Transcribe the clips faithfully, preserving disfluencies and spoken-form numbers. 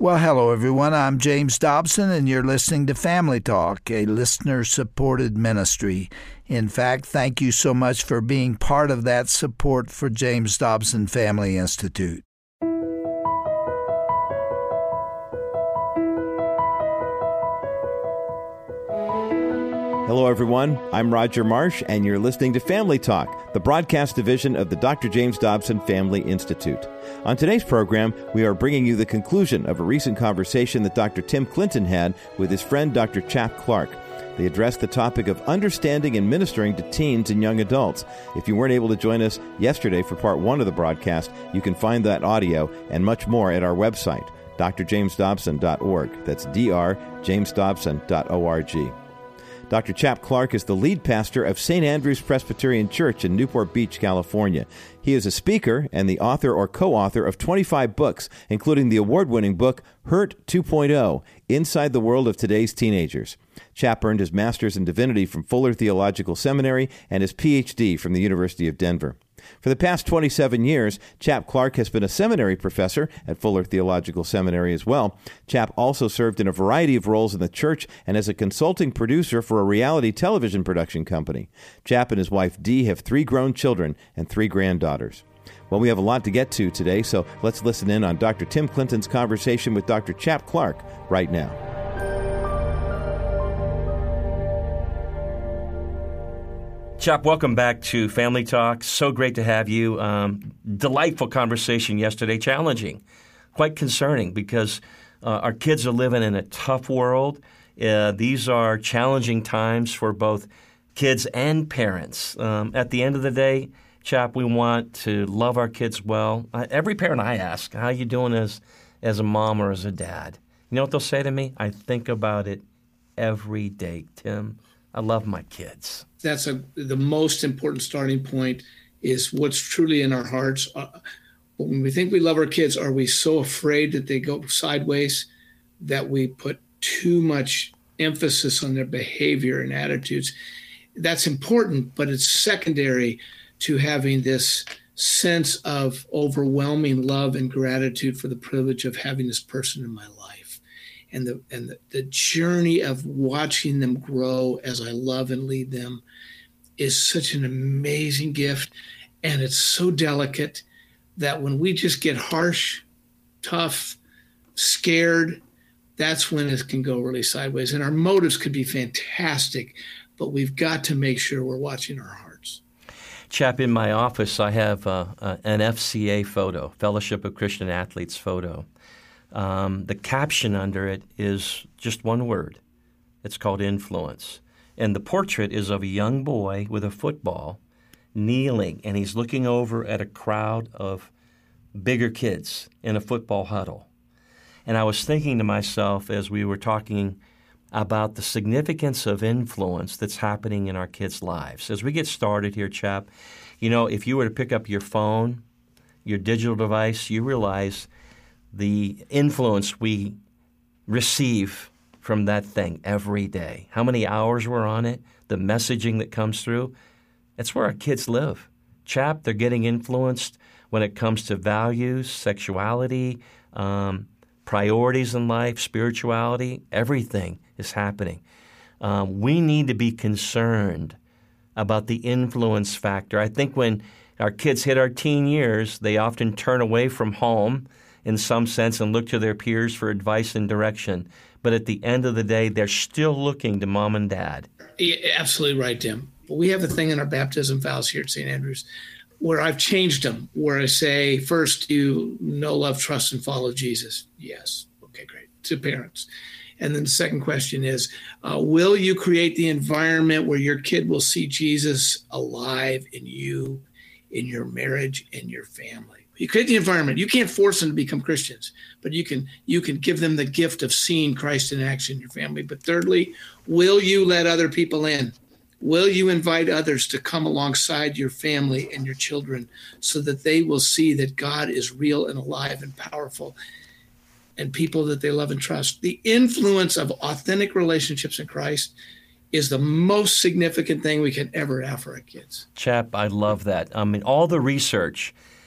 Well, hello, everyone. I'm James Dobson, and you're listening to Family Talk, a listener-supported ministry. In fact, thank you so much for being part of that support for James Dobson Family Institute. Hello, everyone. I'm Roger Marsh, and you're listening to Family Talk, the broadcast division of the Doctor James Dobson Family Institute. On today's program, we are bringing you the conclusion of a recent conversation that Doctor Tim Clinton had with his friend Doctor Chap Clark. They addressed the topic of understanding and ministering to teens and young adults. If you weren't able to join us yesterday for part one of the broadcast, you can find that audio and much more at our website, d r james dobson dot org. That's d r james dobson dot org. Doctor Chap Clark is the lead pastor of Saint Andrew's Presbyterian Church in Newport Beach, California. He is a speaker and the author or co-author of twenty-five books, including the award-winning book Hurt two point oh, Inside the World of Today's Teenagers. Chap earned his master's in divinity from Fuller Theological Seminary and his P H D from the University of Denver. For the past twenty-seven years, Chap Clark has been a seminary professor at Fuller Theological Seminary as well. Chap also served in a variety of roles in the church and as a consulting producer for a reality television production company. Chap and his wife Dee have three grown children and three granddaughters. Well, we have a lot to get to today, so let's listen in on Doctor Tim Clinton's conversation with Doctor Chap Clark right now. Chap, welcome back to Family Talk. So great to have you. Um, delightful conversation yesterday, challenging, quite concerning because uh, our kids are living in a tough world. Uh, these are challenging times for both kids and parents. Um, at the end of the day, Chap, we want to love our kids well. Uh, every parent I ask, how you doing as, as a mom or as a dad? You know what they'll say to me? I think about it every day, Tim. I love my kids. That's a, the most important starting point is what's truly in our hearts. Uh, when we think we love our kids, are we so afraid that they go sideways that we put too much emphasis on their behavior and attitudes? That's important, but it's secondary to having this sense of overwhelming love and gratitude for the privilege of having this person in my life. And the and the, the journey of watching them grow as I love and lead them is such an amazing gift. And it's so delicate that when we just get harsh, tough, scared, that's when it can go really sideways. And our motives could be fantastic, but we've got to make sure we're watching our hearts. Chap, in my office, I have uh, uh, an F C A photo, Fellowship of Christian Athletes photo. Um, the caption under it is just one word. It's called influence. And the portrait is of a young boy with a football kneeling, and he's looking over at a crowd of bigger kids in a football huddle. And I was thinking to myself as we were talking about the significance of influence that's happening in our kids' lives. As we get started here, Chap, you know, if you were to pick up your phone, your digital device, you realize the influence we receive from that thing every day, how many hours we're on it, the messaging that comes through. It's where our kids live. Chap, they're getting influenced when it comes to values, sexuality, um, priorities in life, spirituality. Everything is happening. Um, we need to be concerned about the influence factor. I think when our kids hit our teen years, they often turn away from home in some sense and look to their peers for advice and direction. But at the end of the day, they're still looking to mom and dad. Yeah, absolutely right, Tim. We have a thing in our baptism vows here at Saint Andrew's where I've changed them, where I say, first, you know, love, trust, and follow Jesus. Yes. Okay, great. To parents. And then the second question is, uh, will you create the environment where your kid will see Jesus alive in you, in your marriage, in your family? You create the environment. You can't force them to become Christians, but you can you can give them the gift of seeing Christ in action in your family. But thirdly, will you let other people in? Will you invite others to come alongside your family and your children so that they will see that God is real and alive and powerful and people that they love and trust? The influence of authentic relationships in Christ is the most significant thing we can ever have for our kids. Chap, I love that. I mean, all the research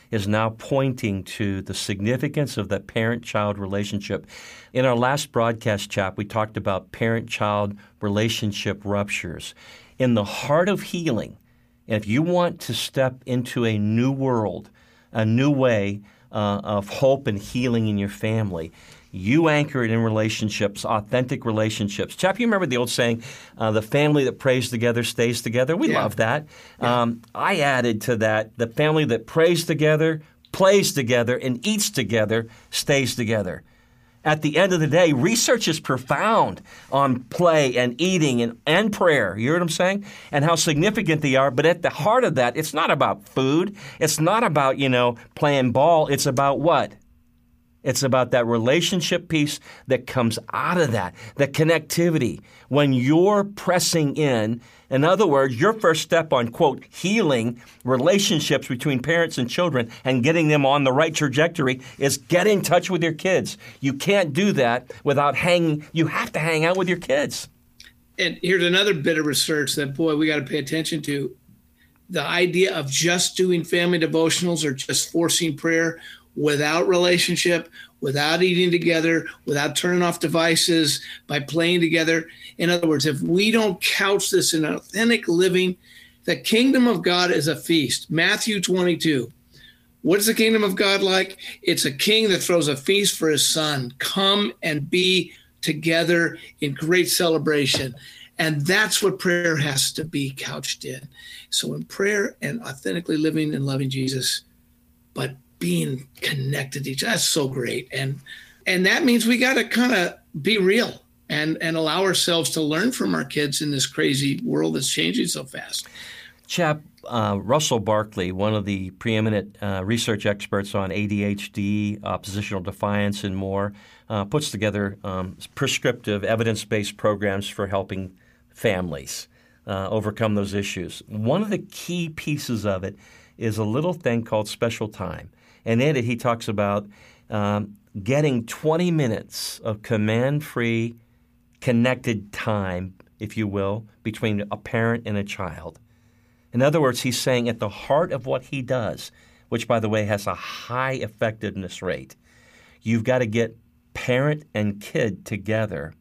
is now pointing to the significance of that parent-child relationship. In our last broadcast, Chap, we talked about parent-child relationship ruptures. In the heart of healing, if you want to step into a new world, a new way uh, of hope and healing in your family, you anchor it in relationships, authentic relationships. Chap, you remember the old saying, uh, the family that prays together stays together? We yeah. love that. Yeah. Um, I added to that, the family that prays together, plays together, and eats together stays together. At the end of the day, research is profound on play and eating and, and prayer. You hear what I'm saying? And how significant they are. But at the heart of that, it's not about food. It's not about, you know, playing ball. It's about what? It's about that relationship piece that comes out of that, the connectivity. When you're pressing in, in other words, your first step on, quote, healing relationships between parents and children and getting them on the right trajectory is get in touch with your kids. You can't do that without hanging. You have to hang out with your kids. And here's another bit of research that, boy, we got to pay attention to. The idea of just doing family devotionals or just forcing prayer without relationship, without eating together, without turning off devices, by playing together. In other words, if we don't couch this in authentic living, the kingdom of God is a feast. Matthew twenty-two. What is the kingdom of God like? It's a king that throws a feast for his son. Come and be together in great celebration. And that's what prayer has to be couched in. So in prayer and authentically living and loving Jesus, but being connected to each other, that's so great. And and that means we got to kind of be real and, and allow ourselves to learn from our kids in this crazy world that's changing so fast. Chap, uh, Russell Barkley, one of the preeminent uh, research experts on A D H D, oppositional defiance, and more, uh, puts together um, prescriptive, evidence-based programs for helping families uh, overcome those issues. One of the key pieces of it is a little thing called special time. And in it, he talks about um, getting twenty minutes of command-free, connected time, if you will, between a parent and a child. In other words, he's saying at the heart of what he does, which, by the way, has a high effectiveness rate, you've got to get parent and kid together,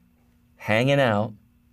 hanging out,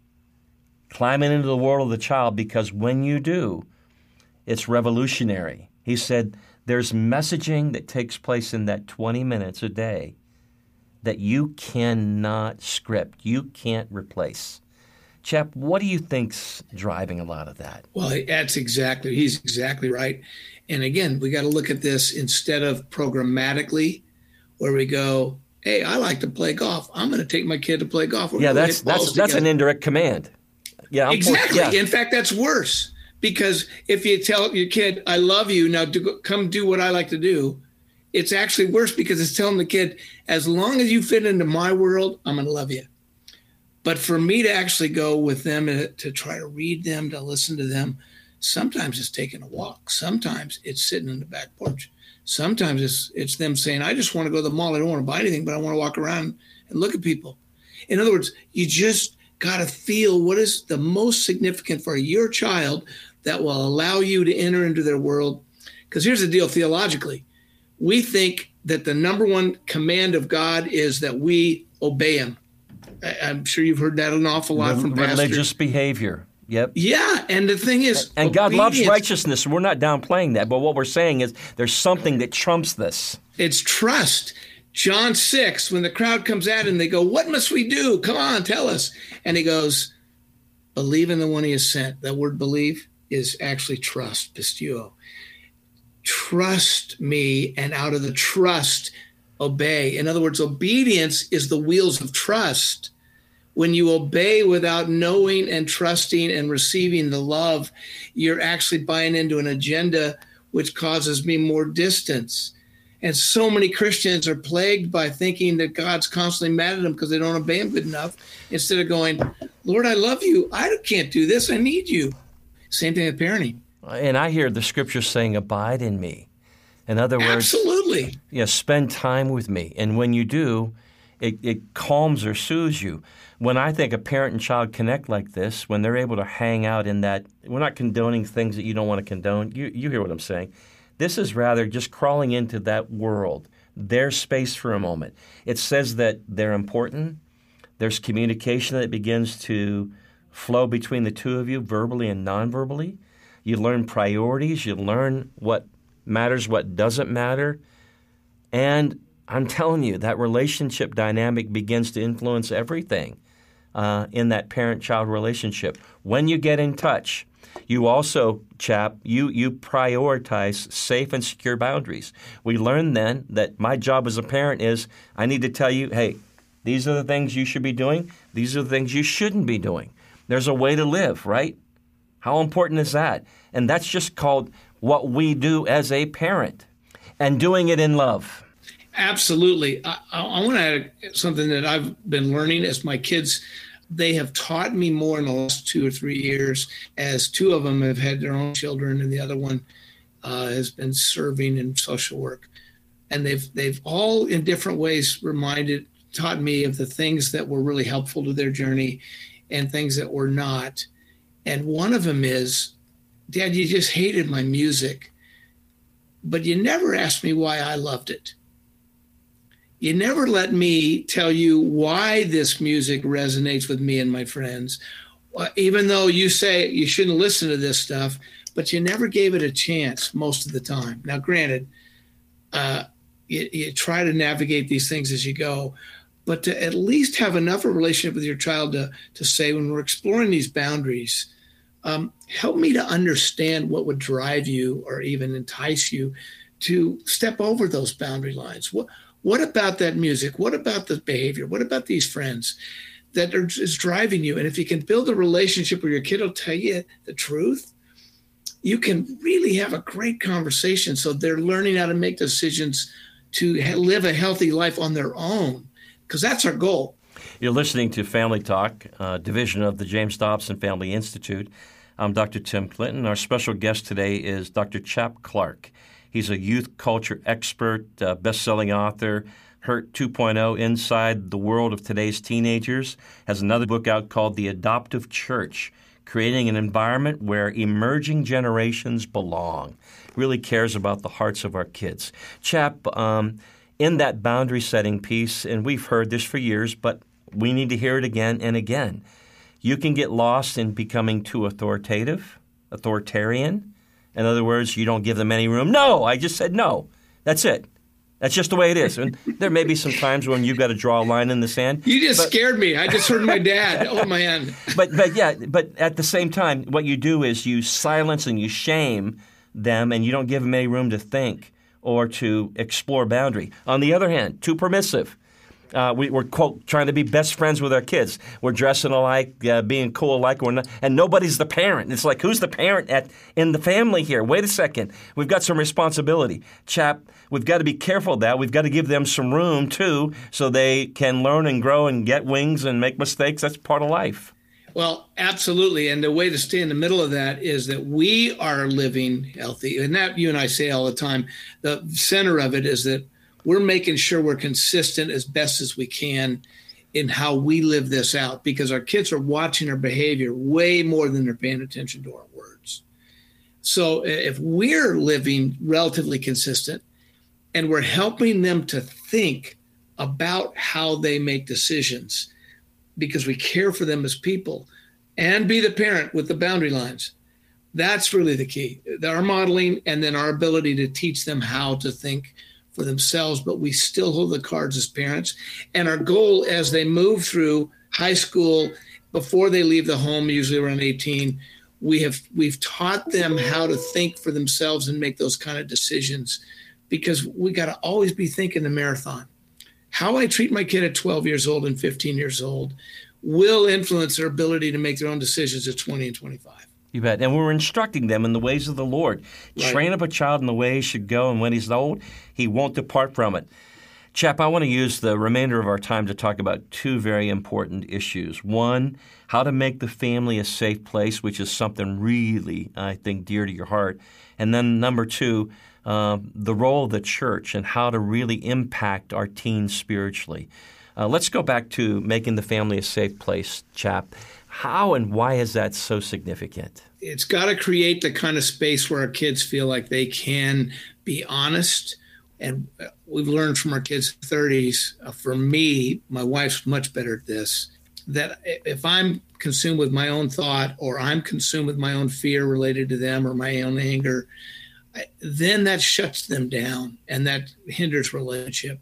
climbing into the world of the child, because when you do, it's revolutionary. He said there's messaging that takes place in that twenty minutes a day that you cannot script, you can't replace. Chap, what do you think's driving a lot of that? Well, that's exactly, he's exactly right. And again, we got to look at this instead of programmatically, where we go, hey, I like to play golf. I'm going to take my kid to play golf. We're yeah, that's that's that's an indirect command. Yeah, I'm exactly. For, yeah. In fact, that's worse. Because if you tell your kid, I love you, now do, come do what I like to do, it's actually worse because it's telling the kid, as long as you fit into my world, I'm going to love you. But for me to actually go with them to, to try to read them, to listen to them, sometimes it's taking a walk. Sometimes it's sitting in the back porch. Sometimes it's it's them saying, I just want to go to the mall. I don't want to buy anything, but I want to walk around and look at people. In other words, you just got to feel what is the most significant for your child that will allow you to enter into their world. Because here's the deal theologically. We think that the number one command of God is that we obey him. I, I'm sure you've heard that an awful lot from pastors. Religious behavior. Yep. Yeah, and the thing is, and God loves righteousness. We're not downplaying that, but what we're saying is there's something that trumps this. It's trust. John six, when the crowd comes at him, they go, what must we do? Come on, tell us. And he goes, believe in the one he has sent. That word believe is actually trust, pisteuo. Trust me, and out of the trust, obey. In other words, obedience is the wheels of trust. When you obey without knowing and trusting and receiving the love, you're actually buying into an agenda which causes me more distance. And so many Christians are plagued by thinking that God's constantly mad at them because they don't obey him good enough, instead of going, Lord, I love you. I can't do this. I need you. Same thing with parenting. And I hear the scripture saying, abide in me. In other words, absolutely. You know, spend time with me. And when you do, it, it calms or soothes you. When I think a parent and child connect like this, when they're able to hang out in that, we're not condoning things that you don't want to condone. You, you hear what I'm saying. This is rather just crawling into that world, their space for a moment. It says that they're important. There's communication that begins to flow between the two of you, verbally and non-verbally. You learn priorities. You learn what matters, what doesn't matter. And I'm telling you, that relationship dynamic begins to influence everything uh, in that parent-child relationship. When you get in touch, you also, chap, you, you prioritize safe and secure boundaries. We learned then that my job as a parent is I need to tell you, hey, these are the things you should be doing. These are the things you shouldn't be doing. There's a way to live, right? How important is that? And that's just called what we do as a parent, and doing it in love. Absolutely. I, I want to add something that I've been learning as my kids. They have taught me more in the last two or three years, as two of them have had their own children and the other one uh, has been serving in social work. And they've they've all in different ways reminded, taught me of the things that were really helpful to their journey and things that were not. And one of them is, Dad, you just hated my music, but you never asked me why I loved it. You never let me tell you why this music resonates with me and my friends, even though you say you shouldn't listen to this stuff, but you never gave it a chance most of the time. Now, granted, uh, you, you try to navigate these things as you go, but to at least have enough of a relationship with your child to, to say, when we're exploring these boundaries, um, help me to understand what would drive you or even entice you to step over those boundary lines. What What about that music? What about the behavior? What about these friends that are is driving you? And if you can build a relationship where your kid will tell you the truth, you can really have a great conversation. So they're learning how to make decisions to live a healthy life on their own, because that's our goal. You're listening to Family Talk, uh, division of the James Dobson Family Institute. I'm Doctor Tim Clinton. Our special guest today is Doctor Chap Clark. He's a youth culture expert, uh, best-selling author, Hurt two point oh, Inside the World of Today's Teenagers, has another book out called The Adoptive Church, Creating an Environment Where Emerging Generations Belong. Really cares about the hearts of our kids. Chap, um, in that boundary setting piece, and we've heard this for years, but we need to hear it again and again, you can get lost in becoming too authoritative, authoritarian. In other words, you don't give them any room. No, I just said no. That's it. That's just the way it is. And there may be some times when you've got to draw a line in the sand. You just but, scared me. I just heard my dad. Oh, man. But, but yeah, but at the same time, what you do is you silence and you shame them, and you don't give them any room to think or to explore boundary. On the other hand, too permissive. Uh, we, we're, quote, trying to be best friends with our kids. We're dressing alike, uh, being cool alike, we're not, and nobody's the parent. It's like, who's the parent at in the family here? Wait a second. We've got some responsibility. Chap, we've got to be careful of that. We've got to give them some room, too, so they can learn and grow and get wings and make mistakes. That's part of life. Well, absolutely. And the way to stay in the middle of that is that we are living healthy. And that you and I say all the time. The center of it is that we're making sure we're consistent as best as we can in how we live this out, because our kids are watching our behavior way more than they're paying attention to our words. So if we're living relatively consistent and we're helping them to think about how they make decisions, because we care for them as people, and be the parent with the boundary lines, that's really the key. Our modeling, and then our ability to teach them how to think for themselves, but we still hold the cards as parents. And our goal as they move through high school, before they leave the home, usually around eighteen, we have we've taught them how to think for themselves and make those kind of decisions, because we got to always be thinking the marathon. How I treat my kid at twelve years old and fifteen years old will influence their ability to make their own decisions at twenty and twenty-five. You bet. And we're instructing them in the ways of the Lord. Right. Train up a child in the way he should go, and when he's old, he won't depart from it. Chap, I want to use the remainder of our time to talk about two very important issues. One, how to make the family a safe place, which is something really, I think, dear to your heart. And then number two, uh, the role of the church and how to really impact our teens spiritually. Uh, let's go back to making the family a safe place, Chap. How and why is that so significant? It's got to create the kind of space where our kids feel like they can be honest. And we've learned from our kids' thirties, uh, for me, my wife's much better at this, that if I'm consumed with my own thought or I'm consumed with my own fear related to them or my own anger, then that shuts them down and that hinders relationship.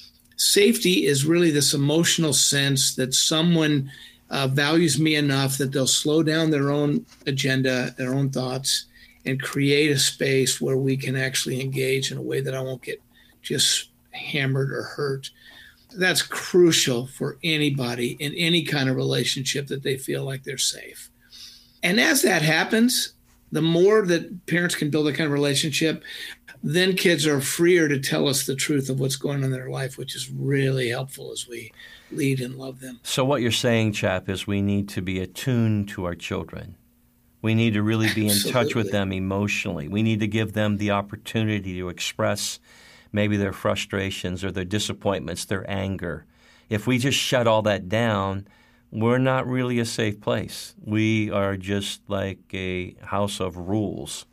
Safety is really this emotional sense that someone uh, values me enough that they'll slow down their own agenda, their own thoughts, and create a space where we can actually engage in a way that I won't get just hammered or hurt. That's crucial for anybody in any kind of relationship, that they feel like they're safe. And as that happens, the more that parents can build a kind of relationship, then kids are freer to tell us the truth of what's going on in their life, which is really helpful as we lead and love them. So what you're saying, Chap, is we need to be attuned to our children. We need to really be in Absolutely. touch with them emotionally. We need to give them the opportunity to express maybe their frustrations or their disappointments, their anger. If we just shut all that down, we're not really a safe place. We are just like a house of rules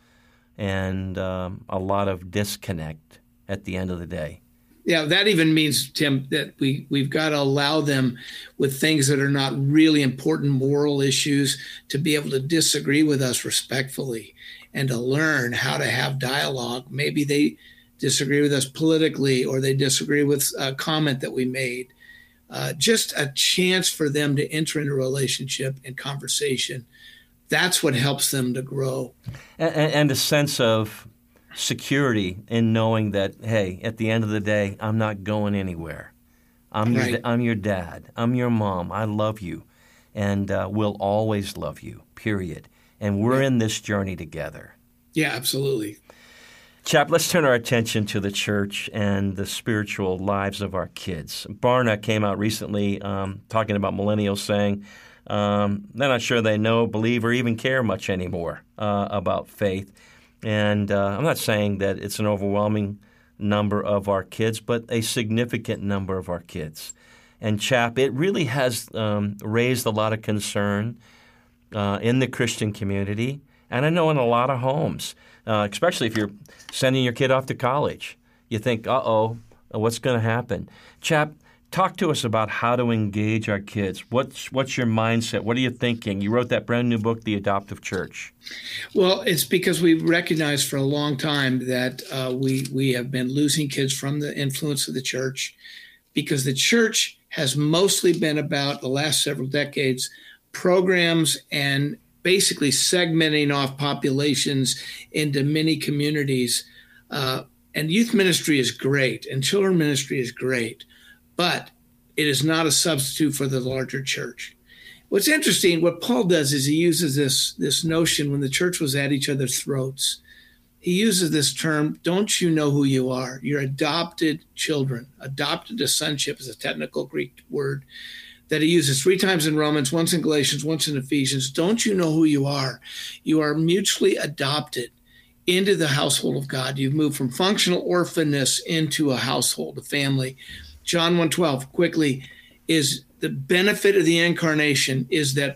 and um, a lot of disconnect at the end of the day. Yeah, that even means, Tim, that we, we've got to allow them with things that are not really important moral issues to be able to disagree with us respectfully and to learn how to have dialogue. Maybe they disagree with us politically or they disagree with a comment that we made. Uh, just a chance for them to enter into a relationship and conversation. That's what helps them to grow. And, and a sense of security in knowing that, hey, at the end of the day, I'm not going anywhere. I'm your, Right. I'm your dad. I'm your mom. I love you, and uh, we'll always love you, period. And we're Yeah. in this journey together. Yeah, absolutely. Chap, let's turn our attention to the church and the spiritual lives of our kids. Barna came out recently um, talking about millennials, saying um, they're not sure they know, believe, or even care much anymore uh, about faith. And uh, I'm not saying that it's an overwhelming number of our kids, but a significant number of our kids. And Chap, it really has um, raised a lot of concern uh, in the Christian community, and I know in a lot of homes, uh, especially if you're sending your kid off to college. You think, uh-oh, what's going to happen? Chap, talk to us about how to engage our kids. What's what's your mindset? What are you thinking? You wrote that brand new book, The Adoptive Church. Well, it's because we've recognized for a long time that uh, we we have been losing kids from the influence of the church, because the church has mostly been about the last several decades programs and basically segmenting off populations into many communities. Uh, and youth ministry is great, and children ministry is great, but it is not a substitute for the larger church. What's interesting, what Paul does is he uses this, this notion when the church was at each other's throats. He uses this term, don't you know who you are? You're adopted children. Adopted to sonship is a technical Greek word that he uses three times in Romans, once in Galatians, once in Ephesians. Don't you know who you are? You are mutually adopted into the household of God. You've moved from functional orphanness into a household, a family. John one twelve, quickly, is the benefit of the incarnation is that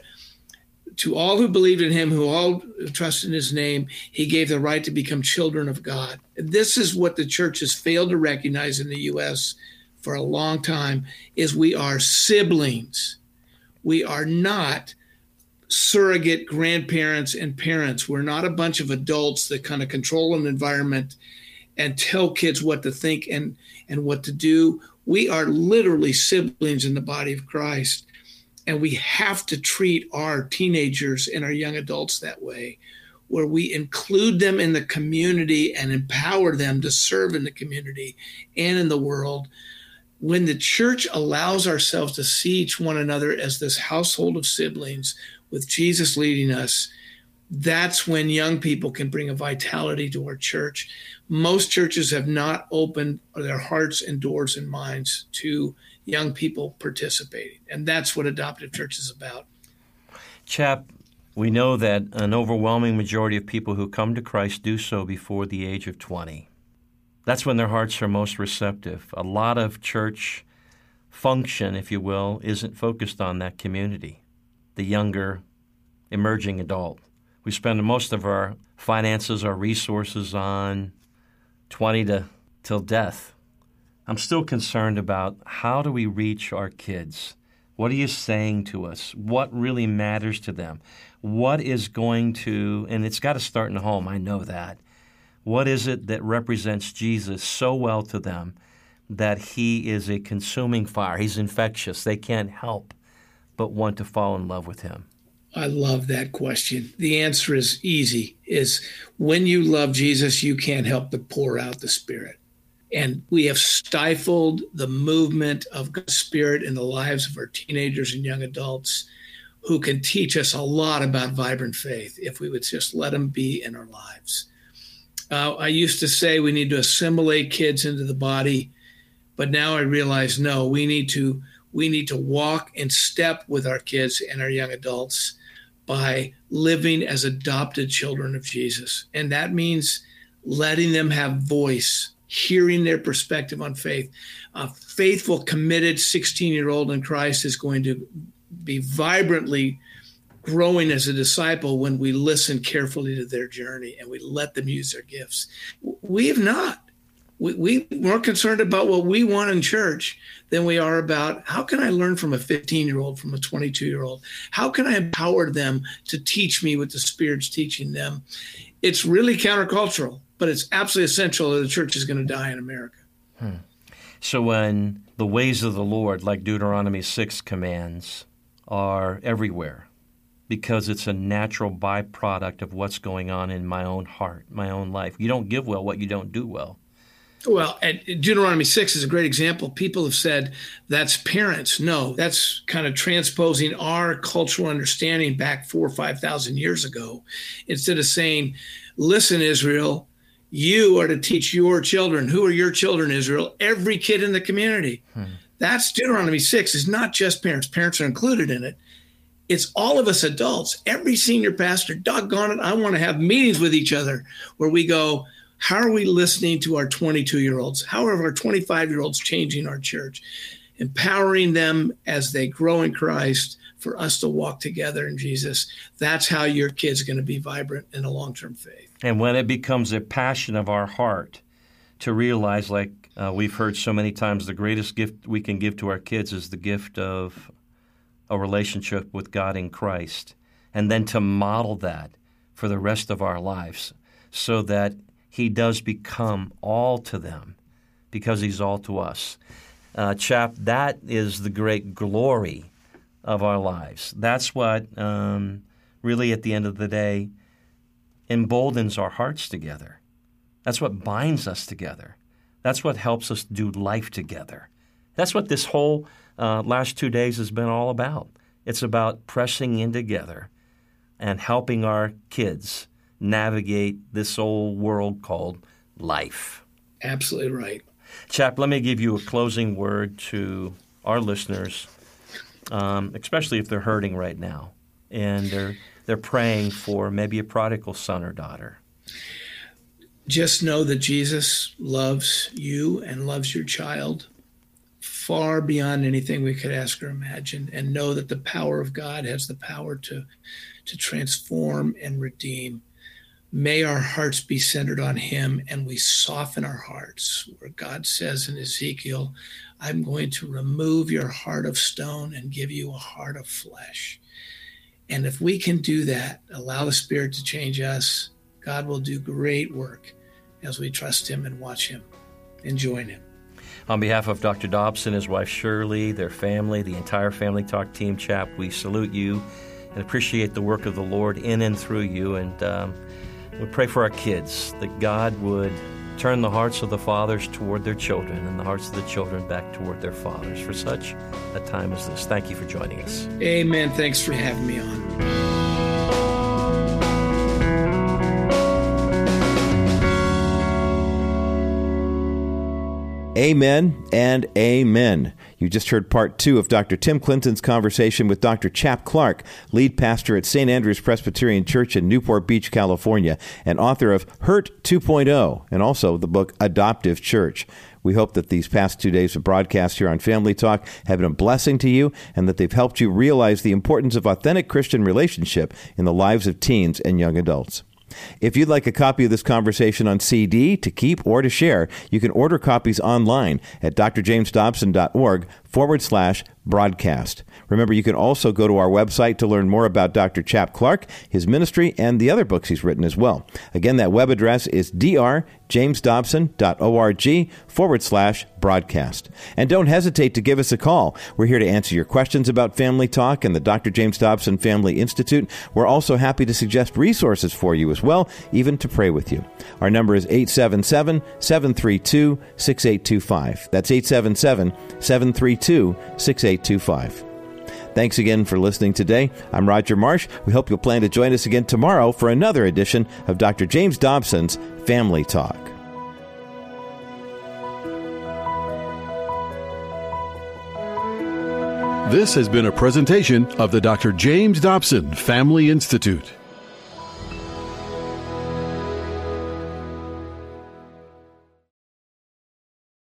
to all who believed in him, who all trust in his name, he gave the right to become children of God. This is what the church has failed to recognize in the U S for a long time, is we are siblings. We are not surrogate grandparents and parents. We're not a bunch of adults that kind of control an environment and tell kids what to think and, and what to do. We are literally siblings in the body of Christ. And we have to treat our teenagers and our young adults that way, where we include them in the community and empower them to serve in the community and in the world. When the church allows ourselves to see each one another as this household of siblings with Jesus leading us, that's when young people can bring a vitality to our church. Most churches have not opened their hearts and doors and minds to young people participating. And that's what Adoptive Church is about. Chap, we know that an overwhelming majority of people who come to Christ do so before the age of twenty. That's when their hearts are most receptive. A lot of church function, if you will, isn't focused on that community, the younger, emerging adult. We spend most of our finances, our resources on twenty to till death. I'm still concerned about how do we reach our kids? What are you saying to us? What really matters to them? What is going to, and it's got to start in the home, I know that. What is it that represents Jesus so well to them that he is a consuming fire? He's infectious. They can't help but want to fall in love with him. I love that question. The answer is easy, is when you love Jesus, you can't help but pour out the Spirit. And we have stifled the movement of God's Spirit in the lives of our teenagers and young adults who can teach us a lot about vibrant faith if we would just let them be in our lives. Uh, I used to say we need to assimilate kids into the body, but now I realize, no, we need to we need to walk in step with our kids and our young adults by living as adopted children of Jesus. And that means letting them have voice, hearing their perspective on faith. A faithful, committed sixteen-year-old in Christ is going to be vibrantly growing as a disciple when we listen carefully to their journey and we let them use their gifts. We have not. We, we more concerned about what we want in church than we are about how can I learn from a fifteen-year-old, from a twenty-two-year-old? How can I empower them to teach me what the Spirit's teaching them? It's really countercultural, but it's absolutely essential that the church is going to die in America. Hmm. So when the ways of the Lord, like Deuteronomy six commands, are everywhere, because it's a natural byproduct of what's going on in my own heart, my own life. You don't give well what you don't do well. Well, and Deuteronomy six is a great example. People have said that's parents. No, that's kind of transposing our cultural understanding back four or five thousand years ago. Instead of saying, listen, Israel, you are to teach your children. Who are your children, Israel? Every kid in the community. Hmm. That's Deuteronomy six. It's not just parents. Parents are included in it. It's all of us adults. Every senior pastor, doggone it, I want to have meetings with each other where we go, how are we listening to our twenty-two-year-olds? How are our twenty-five-year-olds changing our church? Empowering them as they grow in Christ for us to walk together in Jesus. That's how your kid's going to be vibrant in a long-term faith. And when it becomes a passion of our heart to realize, like uh, we've heard so many times, the greatest gift we can give to our kids is the gift of a relationship with God in Christ, and then to model that for the rest of our lives so that he does become all to them because he's all to us. Uh, chap, that is the great glory of our lives. That's what um, really at the end of the day emboldens our hearts together. That's what binds us together. That's what helps us do life together. That's what this whole uh, last two days has been all about. It's about pressing in together and helping our kids navigate this old world called life. Absolutely right. Chap, let me give you a closing word to our listeners, um, especially if they're hurting right now and they're they're praying for maybe a prodigal son or daughter. Just know that Jesus loves you and loves your child far beyond anything we could ask or imagine, and know that the power of God has the power to, to transform and redeem. May our hearts be centered on him, and we soften our hearts, where God says in Ezekiel, I'm going to remove your heart of stone and give you a heart of flesh. And if we can do that, allow the Spirit to change us, God will do great work as we trust him and watch him and join him. On behalf of Doctor Dobson, his wife Shirley, their family, the entire Family Talk team, Chap, we salute you and appreciate the work of the Lord in and through you. And um, we pray for our kids, that God would turn the hearts of the fathers toward their children and the hearts of the children back toward their fathers for such a time as this. Thank you for joining us. Amen. Thanks for having me on. Amen and amen. You just heard part two of Doctor Tim Clinton's conversation with Doctor Chap Clark, lead pastor at Saint Andrew's Presbyterian Church in Newport Beach, California, and author of Hurt two point oh, and also the book Adoptive Church. We hope that these past two days of broadcast here on Family Talk have been a blessing to you and that they've helped you realize the importance of authentic Christian relationship in the lives of teens and young adults. If you'd like a copy of this conversation on C D to keep or to share, you can order copies online at drjamesdobson.org forward slash broadcast. Remember, you can also go to our website to learn more about Doctor Chap Clark, his ministry, and the other books he's written as well. Again, that web address is drjamesdobson.org forward slash broadcast. And don't hesitate to give us a call. We're here to answer your questions about Family Talk and the Doctor James Dobson Family Institute. We're also happy to suggest resources for you as well, even to pray with you. Our number is eight seven seven, seven three two, six eight two five. That's eight seven seven, seven three two, six eight two five. Thanks again for listening today. I'm Roger Marsh. We hope you'll plan to join us again tomorrow for another edition of Doctor James Dobson's Family Talk. This has been a presentation of the Doctor James Dobson Family Institute.